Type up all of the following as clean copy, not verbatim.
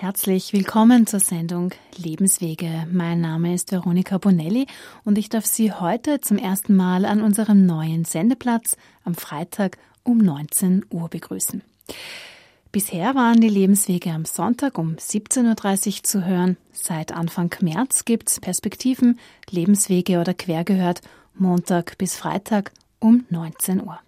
Herzlich willkommen zur Sendung Lebenswege. Mein Name ist Veronika Bonelli und ich darf Sie heute zum ersten Mal an unserem neuen Sendeplatz am Freitag um 19 Uhr begrüßen. Bisher waren die Lebenswege am Sonntag um 17.30 Uhr zu hören. Seit Anfang März gibt's Perspektiven, Lebenswege oder Quergehört, Montag bis Freitag um 19 Uhr.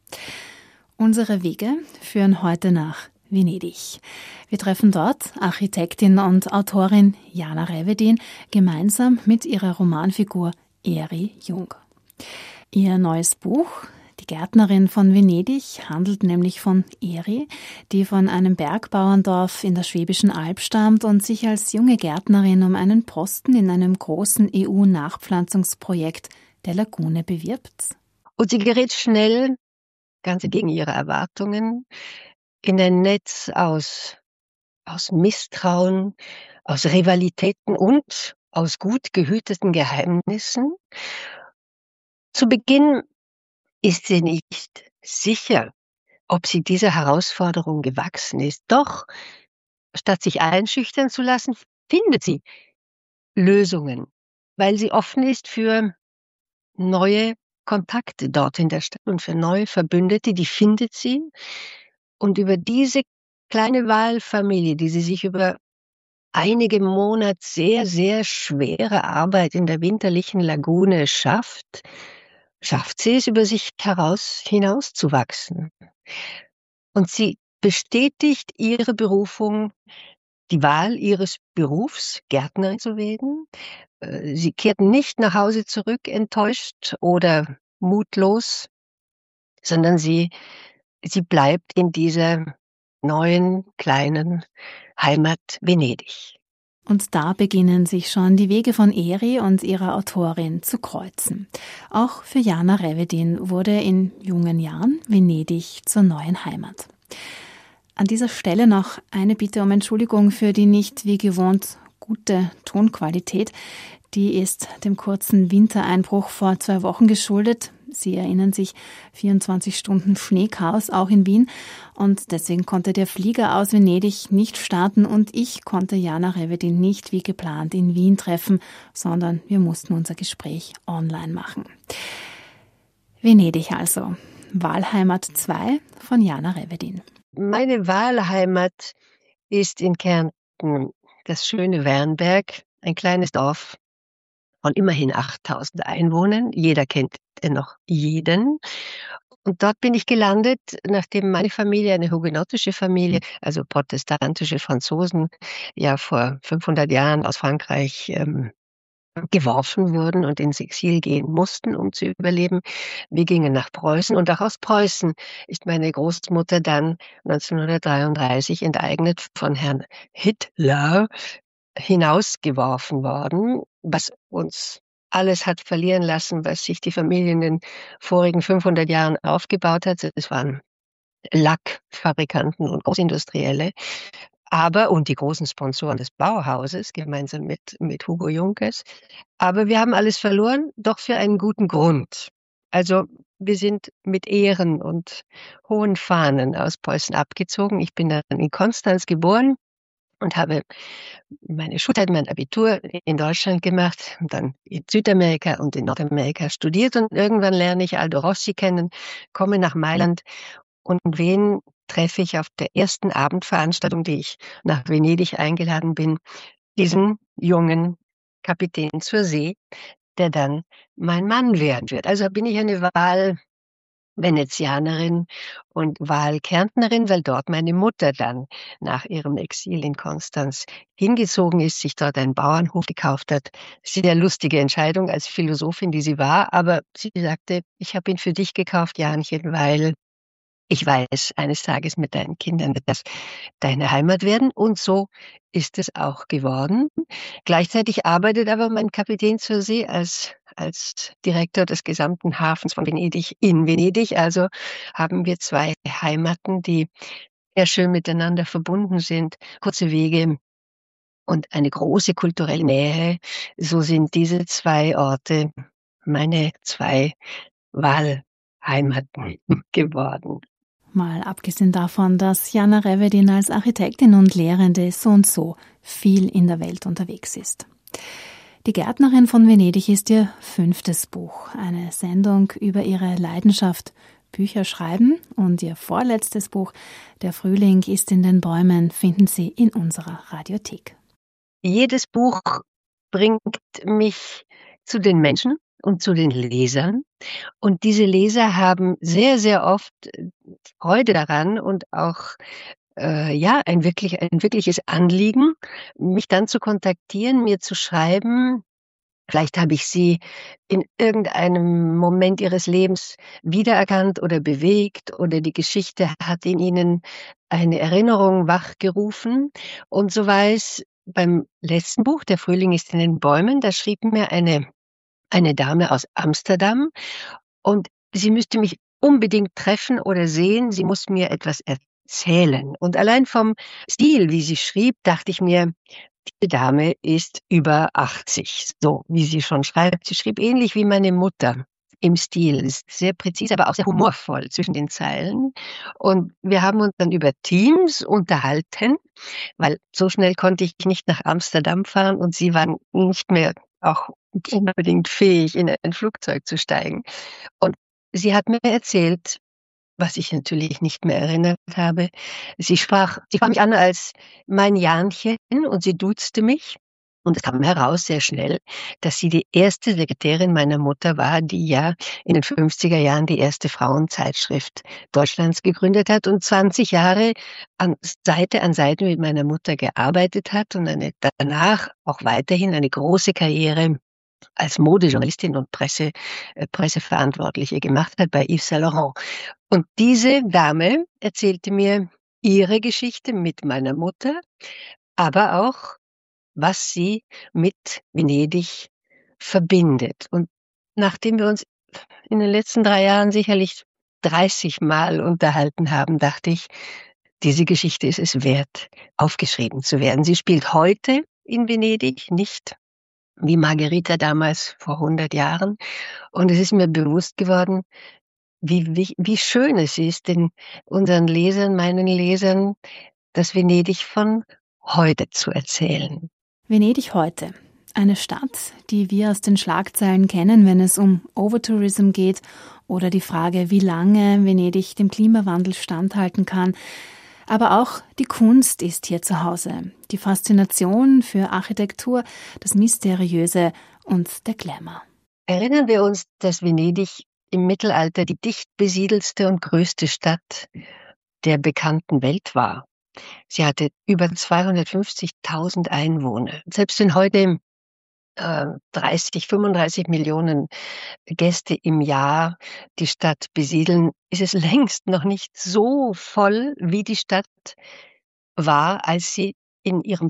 Unsere Wege führen heute nach Venedig. Wir treffen dort Architektin und Autorin Jana Revedin gemeinsam mit ihrer Romanfigur Eri Jung. Ihr neues Buch, Die Gärtnerin von Venedig, handelt nämlich von Eri, die von einem Bergbauerndorf in der Schwäbischen Alb stammt und sich als junge Gärtnerin um einen Posten in einem großen EU-Nachpflanzungsprojekt der Lagune bewirbt. Und sie gerät schnell, ganz gegen ihre Erwartungen, in ein Netz aus Misstrauen, aus Rivalitäten und aus gut gehüteten Geheimnissen. Zu Beginn ist sie nicht sicher, ob sie dieser Herausforderung gewachsen ist. Doch, statt sich einschüchtern zu lassen, findet sie Lösungen, weil sie offen ist für neue Kontakte dort in der Stadt und für neue Verbündete, die findet sie. Und über diese kleine Wahlfamilie, die sie sich über einige Monate sehr, sehr schwere Arbeit in der winterlichen Lagune schafft sie es, über sich hinauszuwachsen. Und sie bestätigt ihre Berufung, die Wahl ihres Berufs, Gärtnerin zu werden. Sie kehrt nicht nach Hause zurück, enttäuscht oder mutlos, sondern sie bleibt in dieser neuen, kleinen Heimat Venedig. Und da beginnen sich schon die Wege von Eri und ihrer Autorin zu kreuzen. Auch für Jana Revedin wurde in jungen Jahren Venedig zur neuen Heimat. An dieser Stelle noch eine Bitte um Entschuldigung für die nicht wie gewohnt gute Tonqualität. Die ist dem kurzen Wintereinbruch vor 2 Wochen geschuldet. Sie erinnern sich, 24 Stunden Schneechaos auch in Wien. Und deswegen konnte der Flieger aus Venedig nicht starten und ich konnte Jana Revedin nicht wie geplant in Wien treffen, sondern wir mussten unser Gespräch online machen. Venedig also, Wahlheimat 2 von Jana Revedin. Meine Wahlheimat ist in Kärnten das schöne Wernberg, ein kleines Dorf von immerhin 8.000 Einwohnern. Jeder kennt noch jeden. Und dort bin ich gelandet, nachdem meine Familie, eine hugenottische Familie, also protestantische Franzosen, ja vor 500 Jahren aus Frankreich geworfen wurden und ins Exil gehen mussten, um zu überleben. Wir gingen nach Preußen und auch aus Preußen ist meine Großmutter dann 1933 enteignet von Herrn Hitler hinausgeworfen worden, was uns alles hat verlieren lassen, was sich die Familie in den vorigen 500 Jahren aufgebaut hat. Es waren Lackfabrikanten und Großindustrielle, und die großen Sponsoren des Bauhauses, gemeinsam mit Hugo Junkers. Aber wir haben alles verloren, doch für einen guten Grund. Also wir sind mit Ehren und hohen Fahnen aus Preußen abgezogen. Ich bin dann in Konstanz geboren und habe meine Schulzeit, mein Abitur in Deutschland gemacht, dann in Südamerika und in Nordamerika studiert und irgendwann lerne ich Aldo Rossi kennen, komme nach Mailand und wen treffe ich auf der ersten Abendveranstaltung, die ich nach Venedig eingeladen bin, diesen jungen Kapitän zur See, der dann mein Mann werden wird. Also bin ich eine Wahlvenezianerin und Wahlkärntnerin, weil dort meine Mutter dann nach ihrem Exil in Konstanz hingezogen ist, sich dort einen Bauernhof gekauft hat. Sehr lustige Entscheidung als Philosophin, die sie war, aber sie sagte, ich habe ihn für dich gekauft, Janchen, weil ich weiß, eines Tages mit deinen Kindern wird das deine Heimat werden. Und so ist es auch geworden. Gleichzeitig arbeitet aber mein Kapitän zur See als Direktor des gesamten Hafens von Venedig in Venedig. Also haben wir 2 Heimaten, die sehr schön miteinander verbunden sind. Kurze Wege und eine große kulturelle Nähe. So sind diese 2 Orte meine 2 Wahlheimaten geworden. Mal abgesehen davon, dass Jana Revedin als Architektin und Lehrende so und so viel in der Welt unterwegs ist. Die Gärtnerin von Venedig ist ihr 5. Buch, eine Sendung über ihre Leidenschaft, Bücher schreiben, und ihr vorletztes Buch, Der Frühling ist in den Bäumen, finden Sie in unserer Radiothek. Jedes Buch bringt mich zu den Menschen und zu den Lesern. Und diese Leser haben sehr, sehr oft Freude daran und auch ein wirkliches Anliegen, mich dann zu kontaktieren, mir zu schreiben. Vielleicht habe ich sie in irgendeinem Moment ihres Lebens wiedererkannt oder bewegt, oder die Geschichte hat in ihnen eine Erinnerung wachgerufen. Und so war es beim letzten Buch, Der Frühling ist in den Bäumen. Da schrieb mir eine Dame aus Amsterdam, und sie müsste mich unbedingt treffen oder sehen. Sie muss mir etwas erzählen. Und allein vom Stil, wie sie schrieb, dachte ich mir, die Dame ist über 80, so wie sie schon schreibt. Sie schrieb ähnlich wie meine Mutter im Stil, ist sehr präzise, aber auch sehr humorvoll zwischen den Zeilen. Und wir haben uns dann über Teams unterhalten, weil so schnell konnte ich nicht nach Amsterdam fahren, und sie waren nicht mehr auch unbedingt fähig, in ein Flugzeug zu steigen. Und sie hat mir erzählt, was ich natürlich nicht mehr erinnert habe. Sie sprach mich an als mein Janchen, und sie duzte mich. Und es kam heraus sehr schnell, dass sie die erste Sekretärin meiner Mutter war, die ja in den 50er Jahren die erste Frauenzeitschrift Deutschlands gegründet hat und 20 Jahre Seite an Seite mit meiner Mutter gearbeitet hat und danach auch weiterhin eine große Karriere als Modejournalistin und Presseverantwortliche gemacht hat bei Yves Saint Laurent. Und diese Dame erzählte mir ihre Geschichte mit meiner Mutter, aber auch, was sie mit Venedig verbindet. Und nachdem wir uns in den letzten 3 Jahren sicherlich 30 Mal unterhalten haben, dachte ich, diese Geschichte ist es wert, aufgeschrieben zu werden. Sie spielt heute in Venedig, nicht wie Margherita damals vor 100 Jahren. Und es ist mir bewusst geworden, wie schön es ist, den unseren Lesern, meinen Lesern, das Venedig von heute zu erzählen. Venedig heute. Eine Stadt, die wir aus den Schlagzeilen kennen, wenn es um Overtourism geht oder die Frage, wie lange Venedig dem Klimawandel standhalten kann. Aber auch die Kunst ist hier zu Hause. Die Faszination für Architektur, das Mysteriöse und der Glamour. Erinnern wir uns, dass Venedig im Mittelalter die dicht besiedelste und größte Stadt der bekannten Welt war. Sie hatte über 250.000 Einwohner. Selbst wenn heute 30, 35 Millionen Gäste im Jahr die Stadt besiedeln, ist es längst noch nicht so voll, wie die Stadt war, als sie in ihrem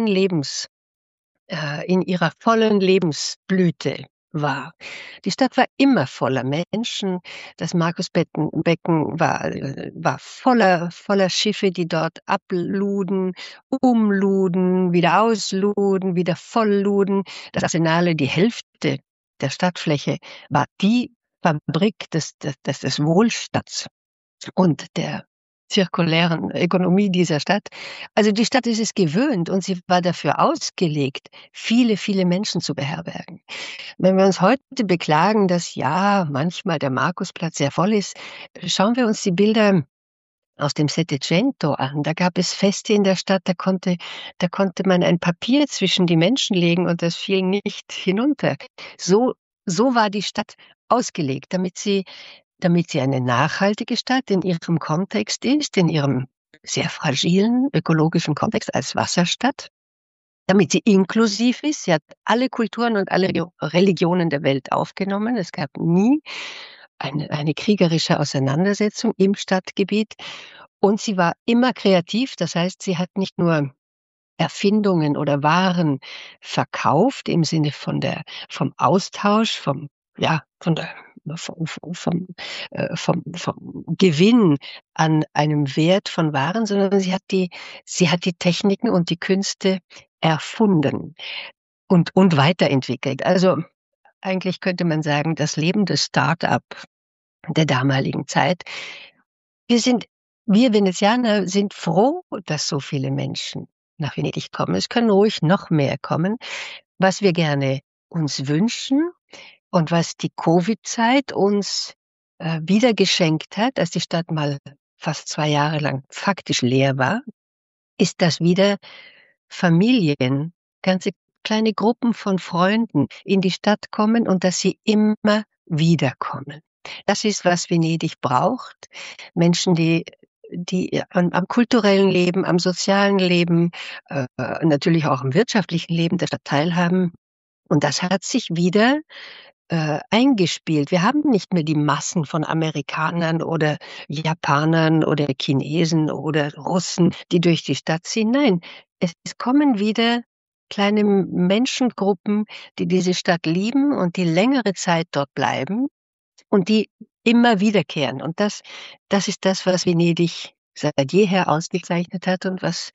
in ihrer vollen Lebensblüte war. Die Stadt war immer voller Menschen. Das Markusbecken war voller Schiffe, die dort abluden, umluden, wieder ausluden, wieder vollluden. Das Arsenale, die Hälfte der Stadtfläche, war die Fabrik des Wohlstands und der zirkulären Ökonomie dieser Stadt. Also die Stadt ist es gewöhnt, und sie war dafür ausgelegt, viele, viele Menschen zu beherbergen. Wenn wir uns heute beklagen, dass ja manchmal der Markusplatz sehr voll ist, schauen wir uns die Bilder aus dem Settecento an. Da gab es Feste in der Stadt, da konnte man ein Papier zwischen die Menschen legen und das fiel nicht hinunter. So war die Stadt ausgelegt, damit sie eine nachhaltige Stadt in ihrem Kontext ist, in ihrem sehr fragilen ökologischen Kontext als Wasserstadt, damit sie inklusiv ist. Sie hat alle Kulturen und alle Religionen der Welt aufgenommen. Es gab nie eine kriegerische Auseinandersetzung im Stadtgebiet. Und sie war immer kreativ. Das heißt, sie hat nicht nur Erfindungen oder Waren verkauft im Sinne vom Austausch, vom Gewinn an einem Wert von Waren, sondern sie hat die Techniken und die Künste erfunden und weiterentwickelt. Also eigentlich könnte man sagen, das lebende Start-up der damaligen Zeit. Wir sind Wir Venezianer sind froh, dass so viele Menschen nach Venedig kommen. Es können ruhig noch mehr kommen. Was wir gerne uns wünschen und was die Covid-Zeit uns wieder geschenkt hat, als die Stadt mal fast 2 Jahre lang faktisch leer war, ist, dass wieder Familien, ganze kleine Gruppen von Freunden in die Stadt kommen und dass sie immer wiederkommen. Das ist, was Venedig braucht. Menschen, die am kulturellen Leben, am sozialen Leben, natürlich auch am wirtschaftlichen Leben der Stadt teilhaben. Und das hat sich wieder eingespielt. Wir haben nicht mehr die Massen von Amerikanern oder Japanern oder Chinesen oder Russen, die durch die Stadt ziehen. Nein, es kommen wieder kleine Menschengruppen, die diese Stadt lieben und die längere Zeit dort bleiben und die immer wiederkehren. Und das ist das, was Venedig seit jeher ausgezeichnet hat und was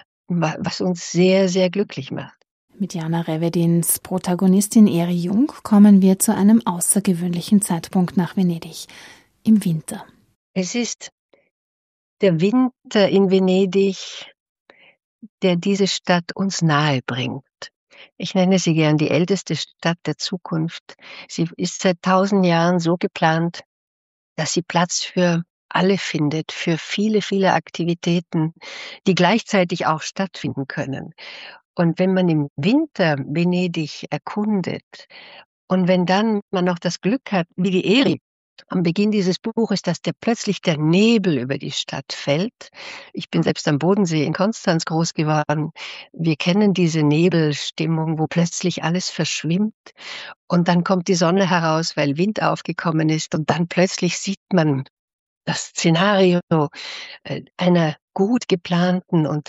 uns sehr, sehr glücklich macht. Mit Jana Revedins Protagonistin Eri Jung kommen wir zu einem außergewöhnlichen Zeitpunkt nach Venedig, im Winter. Es ist der Winter in Venedig, der diese Stadt uns nahe bringt. Ich nenne sie gern die älteste Stadt der Zukunft. Sie ist seit 1000 Jahren so geplant, dass sie Platz für alle findet, für viele, viele Aktivitäten, die gleichzeitig auch stattfinden können. Und wenn man im Winter Venedig erkundet und wenn dann man noch das Glück hat, wie die Eri am Beginn dieses Buches, dass plötzlich der Nebel über die Stadt fällt. Ich bin selbst am Bodensee in Konstanz groß geworden. Wir kennen diese Nebelstimmung, wo plötzlich alles verschwimmt und dann kommt die Sonne heraus, weil Wind aufgekommen ist und dann plötzlich sieht man das Szenario einer gut geplanten und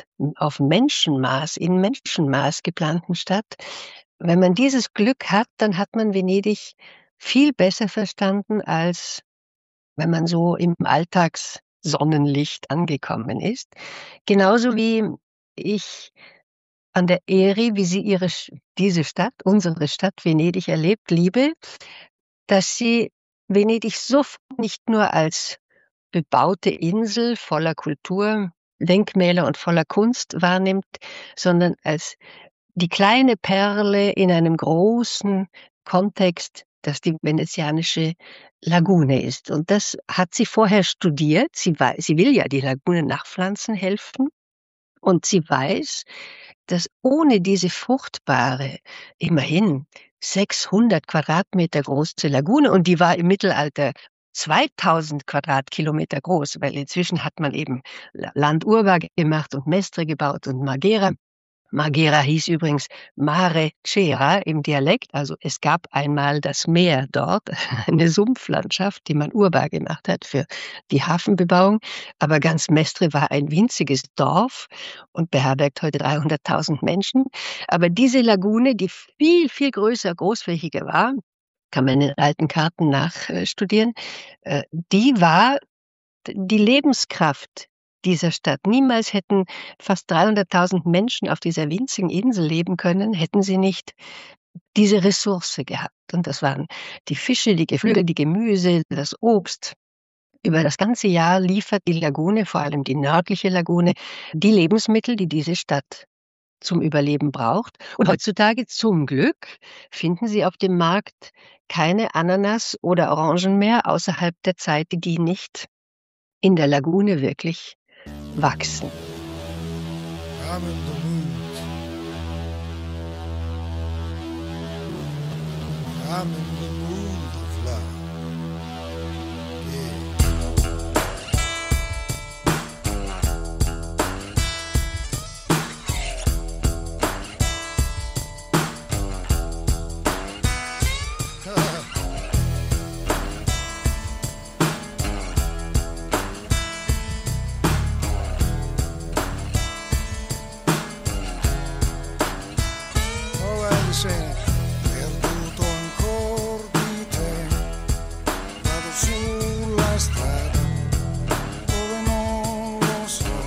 in Menschenmaß geplanten Stadt. Wenn man dieses Glück hat, dann hat man Venedig viel besser verstanden, als wenn man so im Alltagssonnenlicht angekommen ist. Genauso wie ich an der Eri, wie sie diese Stadt, unsere Stadt Venedig erlebt, liebe, dass sie Venedig sofort nicht nur als bebaute Insel voller Kulturdenkmäler und voller Kunst wahrnimmt, sondern als die kleine Perle in einem großen Kontext, das die venezianische Lagune ist. Und das hat sie vorher studiert. Sie will ja die Lagune nachpflanzen helfen. Und sie weiß, dass ohne diese fruchtbare, immerhin 600 Quadratmeter große Lagune, und die war im Mittelalter 2000 Quadratkilometer groß, weil inzwischen hat man eben Landurbar gemacht und Mestre gebaut und Marghera. Marghera hieß übrigens Mare Cera im Dialekt, also es gab einmal das Meer dort, eine Sumpflandschaft, die man urbar gemacht hat für die Hafenbebauung. Aber ganz Mestre war ein winziges Dorf und beherbergt heute 300.000 Menschen. Aber diese Lagune, die viel, viel größer, großflächiger war, kann man in alten Karten nachstudieren, die war die Lebenskraft dieser Stadt. Niemals hätten fast 300.000 Menschen auf dieser winzigen Insel leben können, hätten sie nicht diese Ressource gehabt. Und das waren die Fische, die Geflügel, die Gemüse, das Obst. Über das ganze Jahr liefert die Lagune, vor allem die nördliche Lagune, die Lebensmittel, die diese Stadt zum Überleben braucht. Und heutzutage zum Glück finden Sie auf dem Markt keine Ananas oder Orangen mehr außerhalb der Zeit, die nicht in der Lagune wirklich wachsen. I'm in the mood. I'm in the mood of love. Perduto ancora di te, vado sulla strada dove non lo so,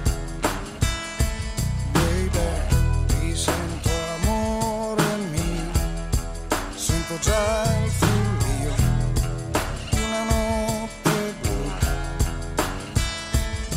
baby, ti sento amore mio, sento già il frullio di una notte blu,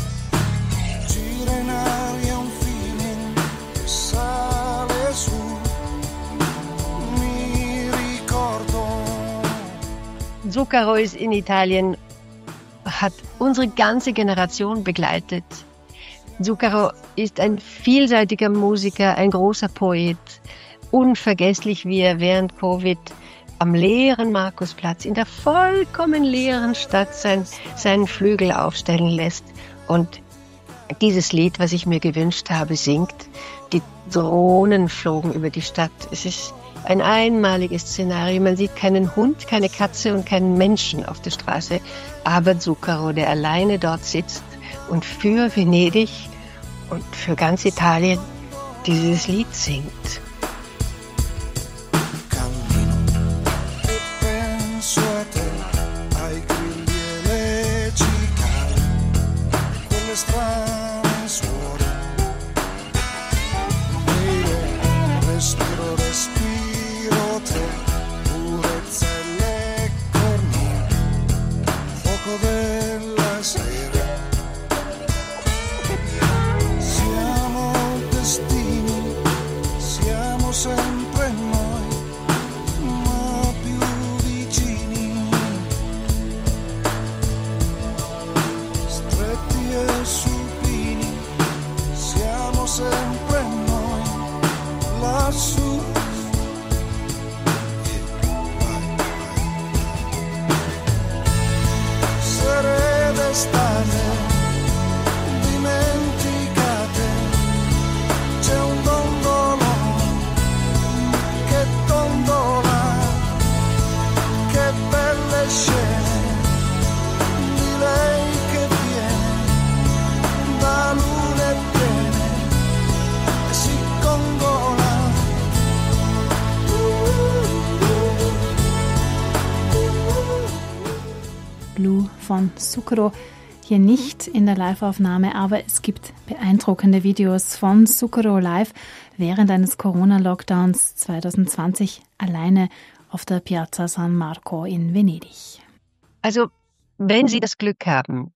Zucchero ist in Italien, hat unsere ganze Generation begleitet. Zucchero ist ein vielseitiger Musiker, ein großer Poet. Unvergesslich, wie er während Covid am leeren Markusplatz in der vollkommen leeren Stadt seinen Flügel aufstellen lässt und dieses Lied, was ich mir gewünscht habe, singt. Die Drohnen flogen über die Stadt. Es ist ein einmaliges Szenario. Man sieht keinen Hund, keine Katze und keinen Menschen auf der Straße, aber Zucchero, der alleine dort sitzt und für Venedig und für ganz Italien dieses Lied singt. Blue von Zucchero. Hier nicht in der Live-Aufnahme, aber es gibt beeindruckende Videos von Zucchero live während eines Corona-Lockdowns 2020 alleine auf der Piazza San Marco in Venedig. Also, wenn Sie das Glück haben,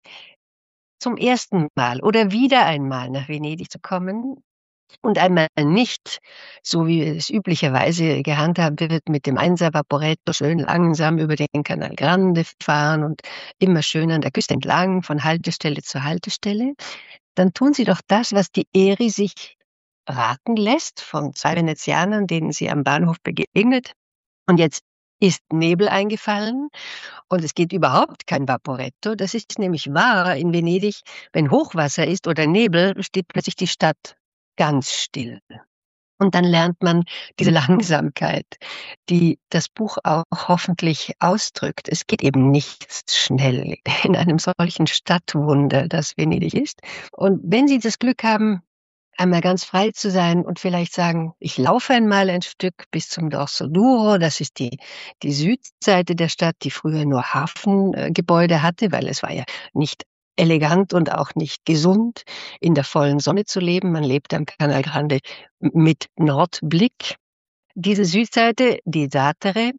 zum ersten Mal oder wieder einmal nach Venedig zu kommen und einmal nicht, so wie es üblicherweise gehandhabt wird, mit dem Einser Vaporetto schön langsam über den Canal Grande fahren und immer schön an der Küste entlang von Haltestelle zu Haltestelle, dann tun Sie doch das, was die Eri sich raten lässt von 2 Venezianern, denen sie am Bahnhof begegnet. Und jetzt ist Nebel eingefallen und es geht überhaupt kein Vaporetto. Das ist nämlich wahr in Venedig. Wenn Hochwasser ist oder Nebel, steht plötzlich die Stadt ganz still. Und dann lernt man diese Langsamkeit, die das Buch auch hoffentlich ausdrückt. Es geht eben nicht schnell in einem solchen Stadtwunder, das Venedig ist. Und wenn Sie das Glück haben, einmal ganz frei zu sein und vielleicht sagen, ich laufe einmal ein Stück bis zum Dorso Duro, das ist die Südseite der Stadt, die früher nur Hafengebäude hatte, weil es war ja nicht elegant und auch nicht gesund, in der vollen Sonne zu leben. Man lebt am Canal Grande mit Nordblick. Diese Südseite, die Satere,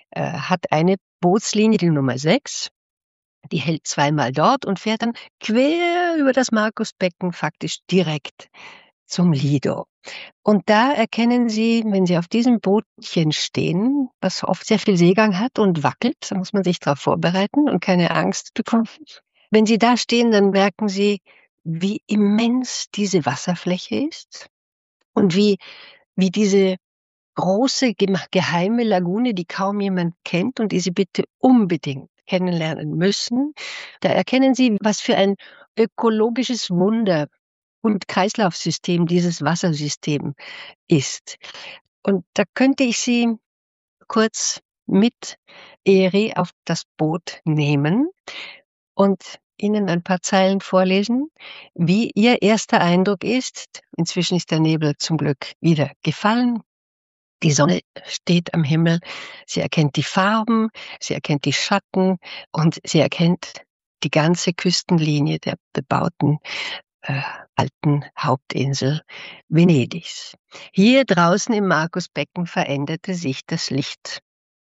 hat eine Bootslinie, die Nummer 6. Die hält zweimal dort und fährt dann quer über das Markusbecken faktisch direkt zum Lido. Und da erkennen Sie, wenn Sie auf diesem Bootchen stehen, was oft sehr viel Seegang hat und wackelt, da muss man sich darauf vorbereiten und keine Angst bekommen. Wenn Sie da stehen, dann merken Sie, wie immens diese Wasserfläche ist und wie diese große, geheime Lagune, die kaum jemand kennt und die Sie bitte unbedingt kennenlernen müssen. Da erkennen Sie, was für ein ökologisches Wunder und Kreislaufsystem dieses Wassersystem ist. Und da könnte ich Sie kurz mit Eri auf das Boot nehmen und Ihnen ein paar Zeilen vorlesen, wie Ihr erster Eindruck ist. Inzwischen ist der Nebel zum Glück wieder gefallen. Die Sonne steht am Himmel. Sie erkennt die Farben, sie erkennt die Schatten und sie erkennt die ganze Küstenlinie der bebauten alten Hauptinsel Venedigs. Hier draußen im Markusbecken veränderte sich das Licht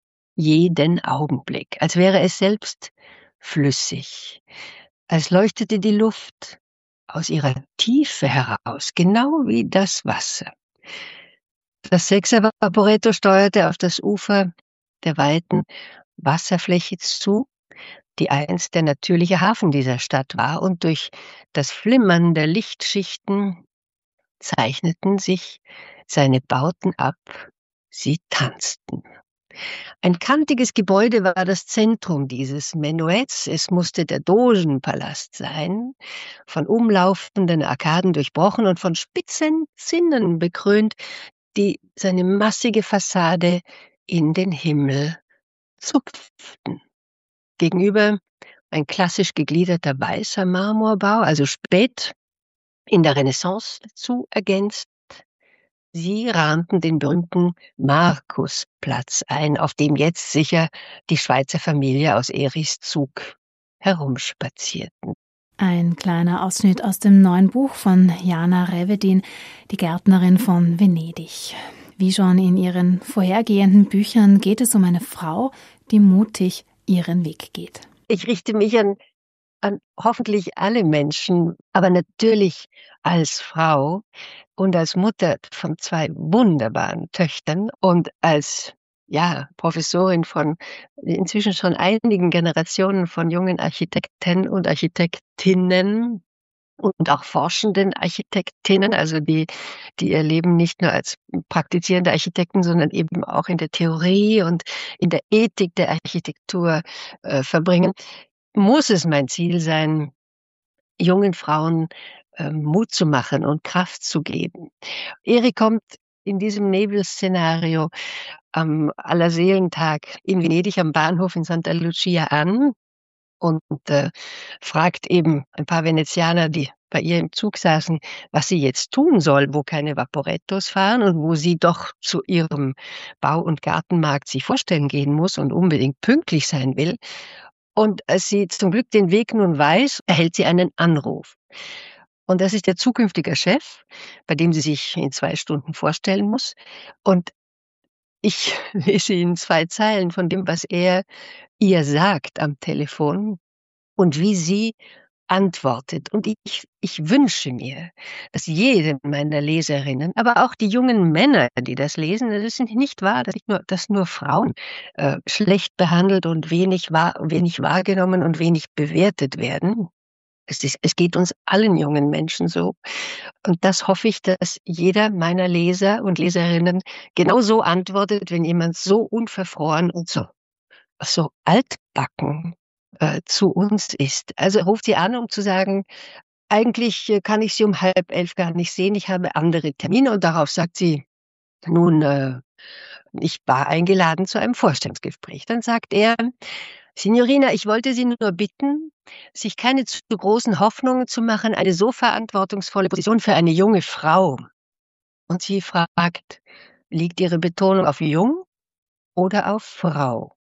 jeden Augenblick, als wäre es selbst flüssig, als leuchtete die Luft aus ihrer Tiefe heraus, genau wie das Wasser. Das 6er Vaporetto steuerte auf das Ufer der Weiten Wasserfläche zu, die einst der natürliche Hafen dieser Stadt war, und durch das Flimmern der Lichtschichten zeichneten sich seine Bauten ab, sie tanzten. Ein kantiges Gebäude war das Zentrum dieses Menuetts. Es musste der Dogenpalast sein, von umlaufenden Arkaden durchbrochen und von spitzen Zinnen bekrönt, die seine massige Fassade in den Himmel zupften. Gegenüber ein klassisch gegliederter weißer Marmorbau, also spät in der Renaissance dazu ergänzt. Sie rahmten den berühmten Markusplatz ein, auf dem jetzt sicher die Schweizer Familie aus Eriszug herumspazierten. Ein kleiner Ausschnitt aus dem neuen Buch von Jana Revedin, die Gärtnerin von Venedig. Wie schon in ihren vorhergehenden Büchern geht es um eine Frau, die mutig ihren Weg geht. Ich richte mich an hoffentlich alle Menschen, aber natürlich als Frau und als Mutter von 2 wunderbaren Töchtern und als Professorin von inzwischen schon einigen Generationen von jungen Architekten und Architektinnen und auch forschenden Architektinnen, also die ihr Leben nicht nur als praktizierende Architekten, sondern eben auch in der Theorie und in der Ethik der Architektur verbringen, muss es mein Ziel sein, jungen Frauen Mut zu machen und Kraft zu geben. Erik kommt in diesem Nebelszenario am Allerseelentag in Venedig am Bahnhof in Santa Lucia an und fragt eben ein paar Venezianer, die bei ihr im Zug saßen, was sie jetzt tun soll, wo keine Vaporettos fahren und wo sie doch zu ihrem Bau- und Gartenmarkt sich vorstellen gehen muss und unbedingt pünktlich sein will. Und als sie zum Glück den Weg nun weiß, erhält sie einen Anruf. Und das ist der zukünftige Chef, bei dem sie sich in 2 Stunden vorstellen muss. Und ich lese Ihnen 2 Zeilen von dem, was er ihr sagt am Telefon und wie sie antwortet. Und ich wünsche mir, dass jede meiner Leserinnen, aber auch die jungen Männer, die das lesen, das ist nicht wahr, dass nur Frauen schlecht behandelt und wenig wahrgenommen und wenig bewertet werden. Es geht uns allen jungen Menschen so. Und das hoffe ich, dass jeder meiner Leser und Leserinnen genau so antwortet, wenn jemand so unverfroren und so altbacken zu uns ist. Also er ruft sie an, um zu sagen, eigentlich kann ich Sie um 10:30 gar nicht sehen, ich habe andere Termine. Und darauf sagt sie, nun, ich war eingeladen zu einem Vorstellungsgespräch. Dann sagt er, Signorina, ich wollte Sie nur bitten, sich keine zu großen Hoffnungen zu machen, eine so verantwortungsvolle Position für eine junge Frau. Und sie fragt, liegt Ihre Betonung auf jung oder auf Frau?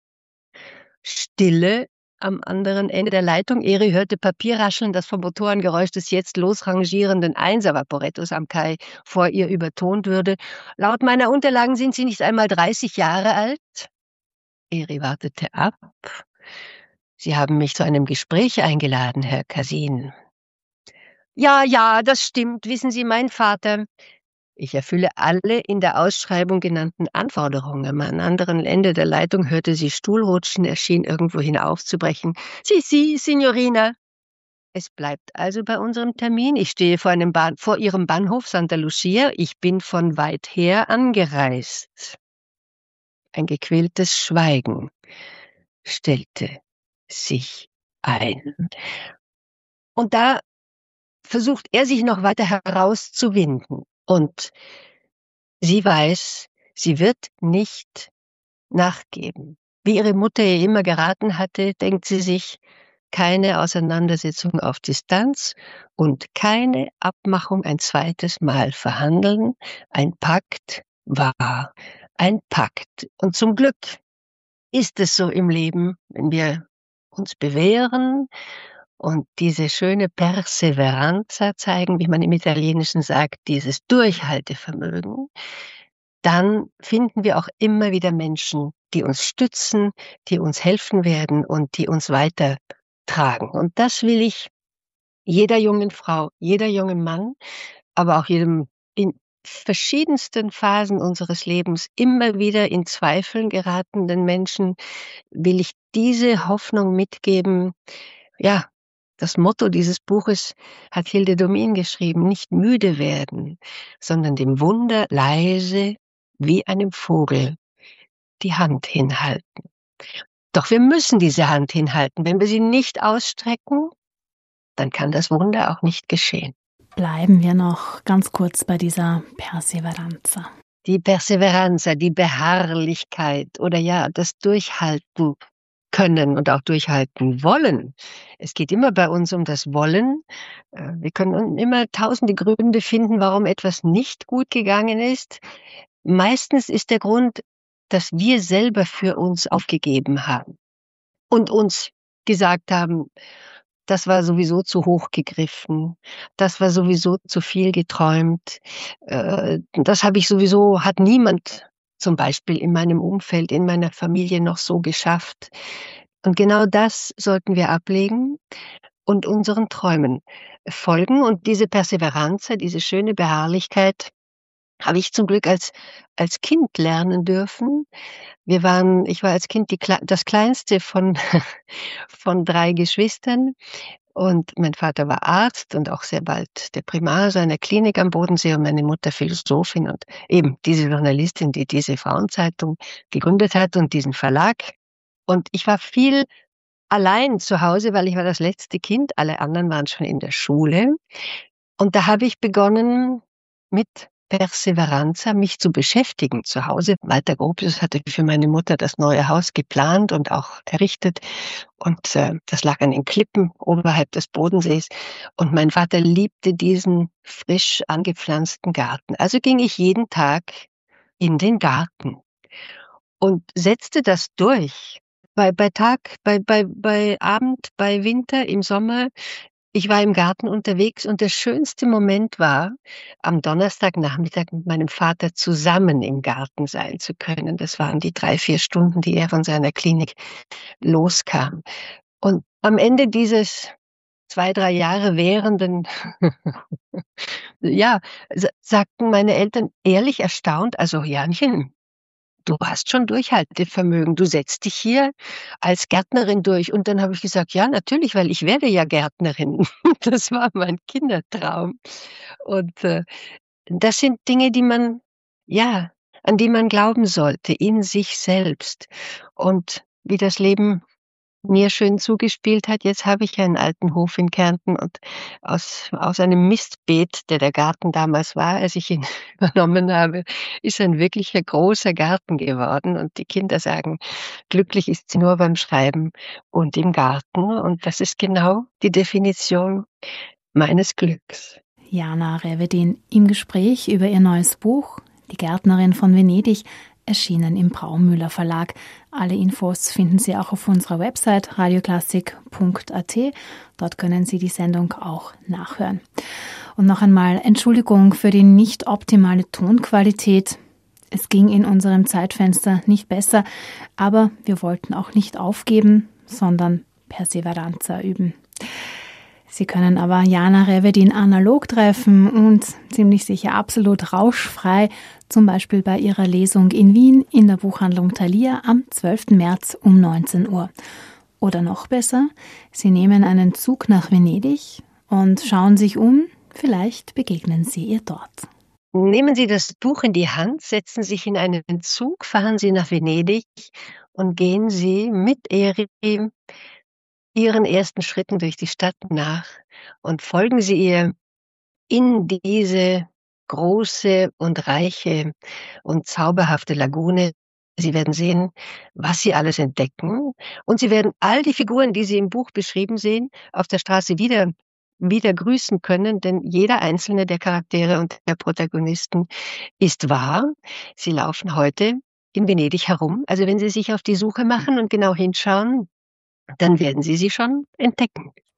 Stille am anderen Ende der Leitung. Eri hörte Papierrascheln, das vom Motorengeräusch des jetzt losrangierenden Einser-Vaporettos am Kai vor ihr übertont würde. Laut meiner Unterlagen sind Sie nicht einmal 30 Jahre alt. Eri wartete ab. Sie haben mich zu einem Gespräch eingeladen, Herr Casin. Ja, das stimmt. Wissen Sie, mein Vater. Ich erfülle alle in der Ausschreibung genannten Anforderungen. Am anderen Ende der Leitung hörte sie Stuhlrutschen, er schien irgendwohin aufzubrechen. Sie, Signorina. Es bleibt also bei unserem Termin. Ich stehe vor Ihrem Bahnhof Santa Lucia. Ich bin von weit her angereist. Ein gequältes Schweigen stellte sich ein. Und da versucht er sich noch weiter herauszuwinden. Und sie weiß, sie wird nicht nachgeben. Wie ihre Mutter ihr immer geraten hatte, denkt sie sich, keine Auseinandersetzung auf Distanz und keine Abmachung ein zweites Mal verhandeln. Ein Pakt war ein Pakt. Und zum Glück ist es so im Leben, wenn wir uns bewähren und diese schöne Perseveranza zeigen, wie man im Italienischen sagt, dieses Durchhaltevermögen, dann finden wir auch immer wieder Menschen, die uns stützen, die uns helfen werden und die uns weitertragen. Und das will ich jeder jungen Frau, jeder jungen Mann, aber auch jedem verschiedensten Phasen unseres Lebens immer wieder in Zweifeln geratenen Menschen will ich diese Hoffnung mitgeben. Ja, das Motto dieses Buches hat Hilde Domin geschrieben: Nicht müde werden, sondern dem Wunder leise wie einem Vogel die Hand hinhalten. Doch wir müssen diese Hand hinhalten. Wenn wir sie nicht ausstrecken, dann kann das Wunder auch nicht geschehen. Bleiben wir noch ganz kurz bei dieser Perseveranza. Die Perseveranza, die Beharrlichkeit oder ja, das Durchhalten können und auch durchhalten wollen. Es geht immer bei uns um das Wollen. Wir können immer tausende Gründe finden, warum etwas nicht gut gegangen ist. Meistens ist der Grund, dass wir selber für uns aufgegeben haben und uns gesagt haben, das war sowieso zu hoch gegriffen, das war sowieso zu viel geträumt, das hat niemand zum Beispiel in meinem Umfeld, in meiner Familie noch so geschafft. Und genau das sollten wir ablegen und unseren Träumen folgen. Und diese Perseveranz, diese schöne Beharrlichkeit, habe ich zum Glück als Kind lernen dürfen. Ich war als Kind das kleinste von, von 3 Geschwistern. Und mein Vater war Arzt und auch sehr bald der Primar seiner Klinik am Bodensee und meine Mutter Philosophin und eben diese Journalistin, die diese Frauenzeitung gegründet hat und diesen Verlag. Und ich war viel allein zu Hause, weil ich war das letzte Kind. Alle anderen waren schon in der Schule. Und da habe ich begonnen, mit Perseveranza mich zu beschäftigen zu Hause. Walter Gropius hatte für meine Mutter das neue Haus geplant und auch errichtet. Und das lag an den Klippen oberhalb des Bodensees. Und mein Vater liebte diesen frisch angepflanzten Garten. Also ging ich jeden Tag in den Garten und setzte das durch. Bei Tag, bei Abend, bei Winter, im Sommer. Ich war im Garten unterwegs und der schönste Moment war, am Donnerstagnachmittag mit meinem Vater zusammen im Garten sein zu können. Das waren die 3-4 Stunden, die er von seiner Klinik loskam. Und am Ende dieses 2-3 Jahre währenden, ja, sagten meine Eltern ehrlich erstaunt, also Janchen, du hast schon Durchhaltevermögen. Du setzt dich hier als Gärtnerin durch. Und dann habe ich gesagt, ja, natürlich, weil ich werde ja Gärtnerin. Das war mein Kindertraum. Und das sind Dinge, an die man glauben sollte, in sich selbst. Und wie das Leben mir schön zugespielt hat, jetzt habe ich einen alten Hof in Kärnten und aus einem Mistbeet, der Garten damals war, als ich ihn übernommen habe, ist ein wirklicher großer Garten geworden. Und die Kinder sagen, glücklich ist sie nur beim Schreiben und im Garten. Und das ist genau die Definition meines Glücks. Jana Revedin im Gespräch über ihr neues Buch Die Gärtnerin von Venedig, erschienen im Braumüller Verlag. Alle Infos finden Sie auch auf unserer Website radioklassik.at. Dort können Sie die Sendung auch nachhören. Und noch einmal Entschuldigung für die nicht optimale Tonqualität. Es ging in unserem Zeitfenster nicht besser, aber wir wollten auch nicht aufgeben, sondern Perseveranza üben. Sie können aber Jana Revedin analog treffen und ziemlich sicher absolut rauschfrei, zum Beispiel bei ihrer Lesung in Wien in der Buchhandlung Thalia am 12. März um 19 Uhr. Oder noch besser, Sie nehmen einen Zug nach Venedig und schauen sich um, vielleicht begegnen Sie ihr dort. Nehmen Sie das Buch in die Hand, setzen sich in einen Zug, fahren Sie nach Venedig und gehen Sie mit Ihren ersten Schritten durch die Stadt nach und folgen Sie ihr in diese große und reiche und zauberhafte Lagune. Sie werden sehen, was Sie alles entdecken, und Sie werden all die Figuren, die Sie im Buch beschrieben sehen, auf der Straße wieder grüßen können, denn jeder einzelne der Charaktere und der Protagonisten ist wahr. Sie laufen heute in Venedig herum. Also wenn Sie sich auf die Suche machen und genau hinschauen, dann werden Sie sie schon entdecken.